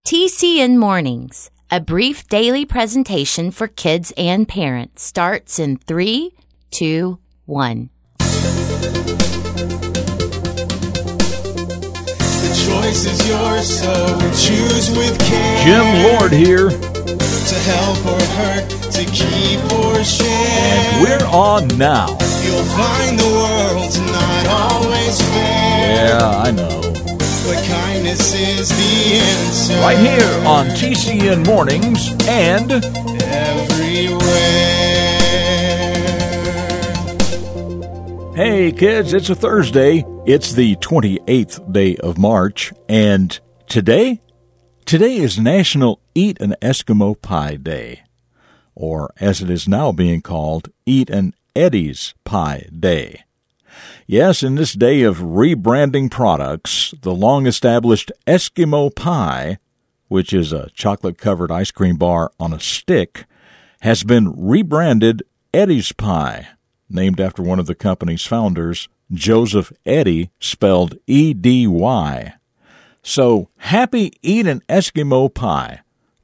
TCN Mornings, a brief daily presentation for kids and parents, starts in 3, 2, 1. The choice is yours, so choose with care. Jim Lord here. To help or hurt, to keep or share. And we're on now. You'll find the world's not always fair. Yeah, I know. But kindness is the answer. Right here on TCN Mornings and everywhere. Hey kids, it's a Thursday. It's the 28th day of March, and today is National Eat an Eskimo Pie Day, or as it is now being called, Eat an Eddie's Pie Day. Yes, in this day of rebranding products, the long-established Eskimo Pie, which is a chocolate-covered ice cream bar on a stick, has been rebranded Eddie's Pie, named after one of the company's founders, Joseph Eddy, spelled E-D-Y. So, happy Eat an Eskimo Pie,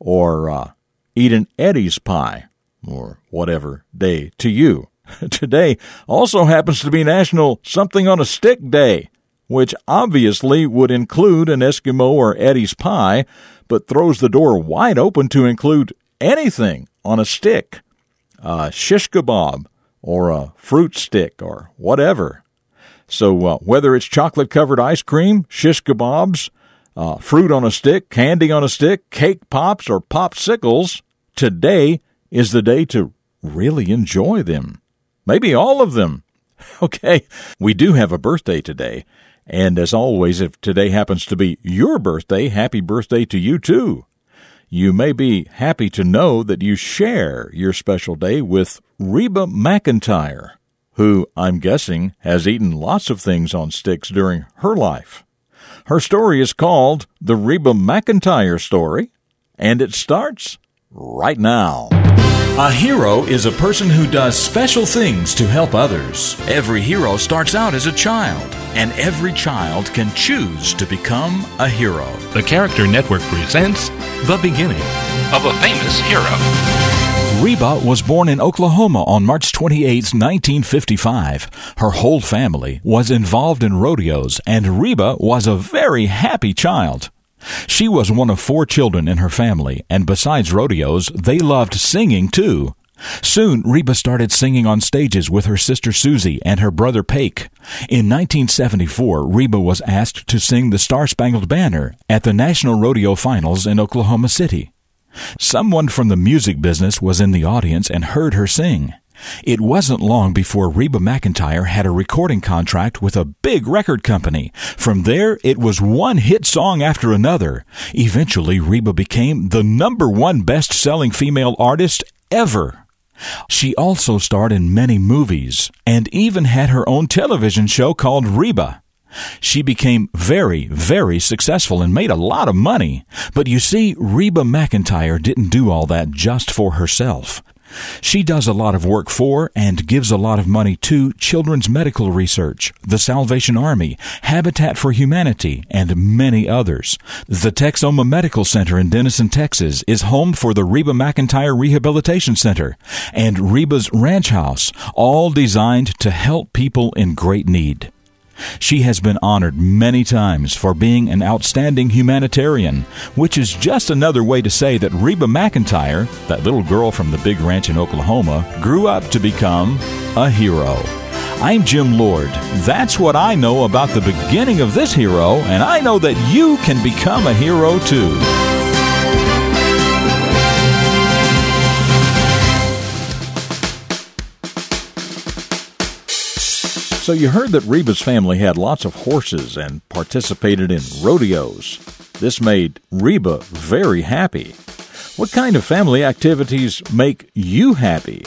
or Eat an Eddie's Pie, or whatever day to you. Today also happens to be National Something on a Stick Day, which obviously would include an Eskimo or Eddie's Pie, but throws the door wide open to include anything on a stick, a shish kebab, or a fruit stick, or whatever. So whether it's chocolate-covered ice cream, shish kebabs, fruit on a stick, candy on a stick, cake pops, or popsicles, today is the day to really enjoy them. Maybe all of them. Okay, we do have a birthday today, and as always, if today happens to be your birthday, happy birthday to you too. You may be happy to know that you share your special day with Reba McEntire, who, I'm guessing, has eaten lots of things on sticks during her life. Her story is called The Reba McEntire Story, and it starts right now. A hero is a person who does special things to help others. Every hero starts out as a child, and every child can choose to become a hero. The Character Network presents The Beginning of a Famous Hero. Reba was born in Oklahoma on March 28, 1955. Her whole family was involved in rodeos, and Reba was a very happy child. She was one of 4 children in her family, and besides rodeos, they loved singing too. Soon, Reba started singing on stages with her sister Susie and her brother Pake. In 1974, Reba was asked to sing the Star-Spangled Banner at the National Rodeo Finals in Oklahoma City. Someone from the music business was in the audience and heard her sing. It wasn't long before Reba McEntire had a recording contract with a big record company. From there, it was one hit song after another. Eventually, Reba became the #1 best-selling female artist ever. She also starred in many movies and even had her own television show called Reba. She became very, very successful and made a lot of money. But you see, Reba McEntire didn't do all that just for herself. She does a lot of work for and gives a lot of money to children's medical research, the Salvation Army, Habitat for Humanity, and many others. The Texoma Medical Center in Denison, Texas, is home for the Reba McEntire Rehabilitation Center and Reba's Ranch House, all designed to help people in great need. She has been honored many times for being an outstanding humanitarian, which is just another way to say that Reba McEntire, that little girl from the big ranch in Oklahoma, grew up to become a hero. I'm Jim Lord. That's what I know about the beginning of this hero, and I know that you can become a hero too. So you heard that Reba's family had lots of horses and participated in rodeos. This made Reba very happy. What kind of family activities make you happy?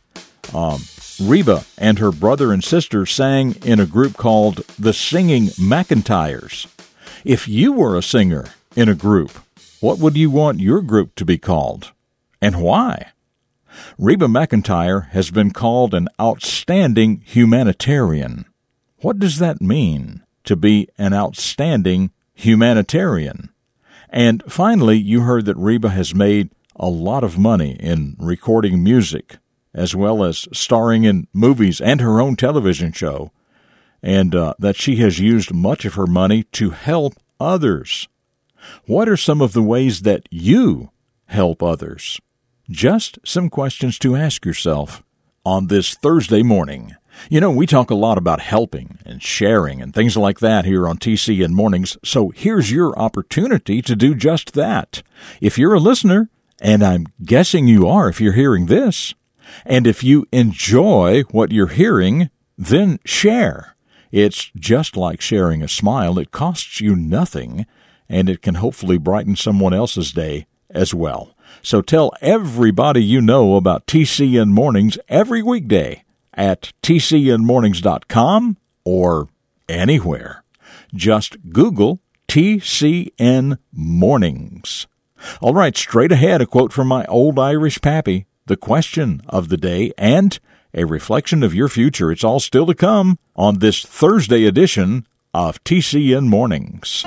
Reba and her brother and sister sang in a group called the Singing McEntires. If you were a singer in a group, what would you want your group to be called? And why? Reba McEntire has been called an outstanding humanitarian. What does that mean, to be an outstanding humanitarian? And finally, you heard that Reba has made a lot of money in recording music, as well as starring in movies and her own television show, and that she has used much of her money to help others. What are some of the ways that you help others? Just some questions to ask yourself on this Thursday morning. You know, we talk a lot about helping and sharing and things like that here on TCN Mornings, so here's your opportunity to do just that. If you're a listener, and I'm guessing you are if you're hearing this, and if you enjoy what you're hearing, then share. It's just like sharing a smile. It costs you nothing, and it can hopefully brighten someone else's day as well. So tell everybody you know about TCN Mornings every weekday at tcnmornings.com or anywhere. Just Google TCN Mornings. All right, straight ahead, a quote from my old Irish pappy, the question of the day, and a reflection of your future. It's all still to come on this Thursday edition of TCN Mornings.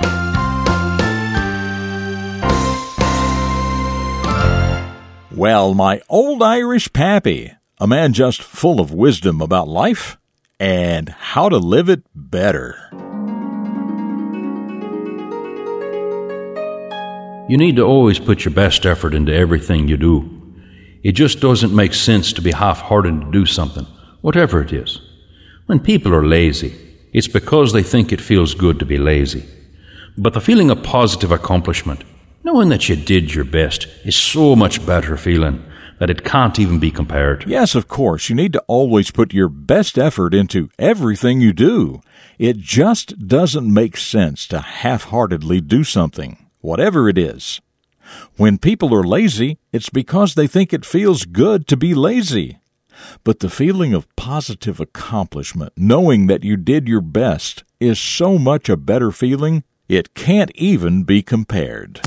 Well, my old Irish pappy, a man just full of wisdom about life and how to live it better. You need to always put your best effort into everything you do. It just doesn't make sense to be half-hearted to do something, whatever it is. When people are lazy, it's because they think it feels good to be lazy. But the feeling of positive accomplishment, knowing that you did your best, is so much better feeling that it can't even be compared. Yes, of course. You need to always put your best effort into everything you do. It just doesn't make sense to half-heartedly do something, whatever it is. When people are lazy, it's because they think it feels good to be lazy. But the feeling of positive accomplishment, knowing that you did your best, is so much a better feeling, it can't even be compared.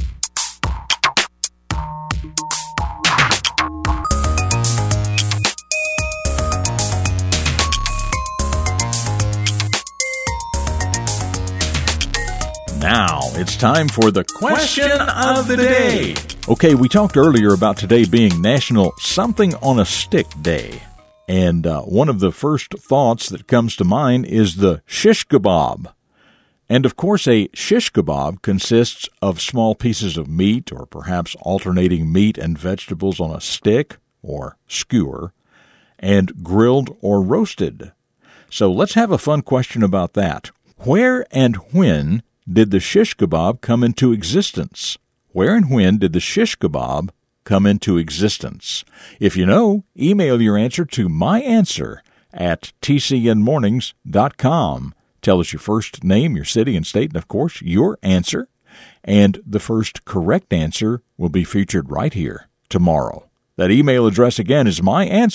Now, it's time for the question of the day. Okay, we talked earlier about today being National Something on a Stick Day. And one of the first thoughts that comes to mind is the shish kebab. And of course, a shish kebab consists of small pieces of meat, or perhaps alternating meat and vegetables on a stick, or skewer, and grilled or roasted. So let's have a fun question about that. Where and when did the shish kebab come into existence? Where and when did the shish kebab come into existence? If you know, email your answer to myanswer@tcnmornings.com. Tell us your first name, your city and state, and of course, your answer. And the first correct answer will be featured right here tomorrow. That email address again is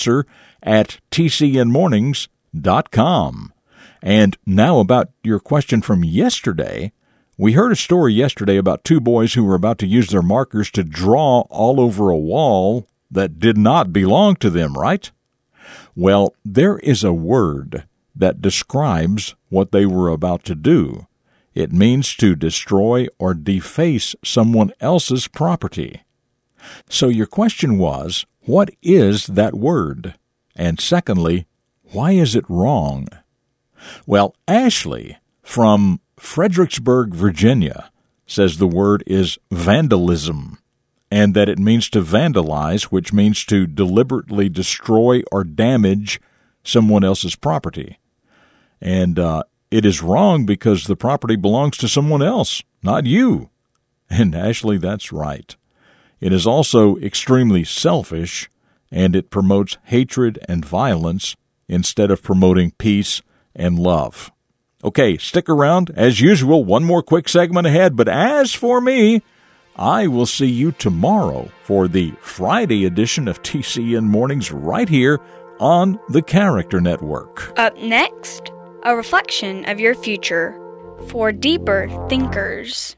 myanswer@tcnmornings.com. And now about your question from yesterday. We heard a story yesterday about two boys who were about to use their markers to draw all over a wall that did not belong to them, right? Well, there is a word that describes what they were about to do. It means to destroy or deface someone else's property. So your question was, what is that word? And secondly, why is it wrong? Well, Ashley from Fredericksburg, Virginia, says the word is vandalism, and that it means to vandalize, which means to deliberately destroy or damage someone else's property. And it is wrong because the property belongs to someone else, not you. And Ashley, that's right. It is also extremely selfish, and it promotes hatred and violence instead of promoting peace and love. Okay, stick around. As usual, one more quick segment ahead. But as for me, I will see you tomorrow for the Friday edition of TCN Mornings right here on the Character Network. Up next, a reflection of your future for deeper thinkers.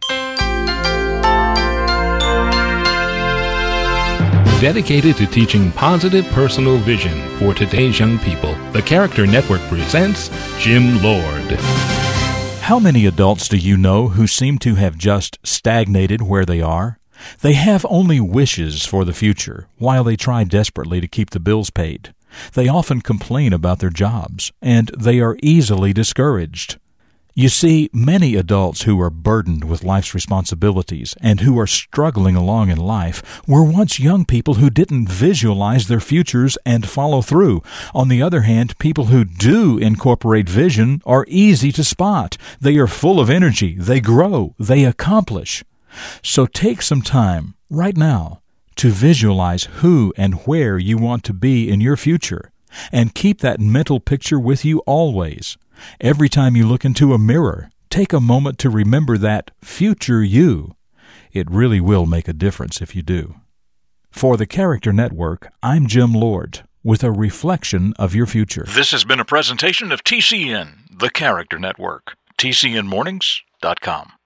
Dedicated to teaching positive personal vision for today's young people, the Character Network presents Jim Lord. How many adults do you know who seem to have just stagnated where they are? They have only wishes for the future, while they try desperately to keep the bills paid. They often complain about their jobs, and they are easily discouraged. You see, many adults who are burdened with life's responsibilities and who are struggling along in life were once young people who didn't visualize their futures and follow through. On the other hand, people who do incorporate vision are easy to spot. They are full of energy. They grow. They accomplish. So take some time right now to visualize who and where you want to be in your future, and keep that mental picture with you always. Every time you look into a mirror, take a moment to remember that future you. It really will make a difference if you do. For the Character Network, I'm Jim Lord, with a reflection of your future. This has been a presentation of TCN, the Character Network, tcnmornings.com.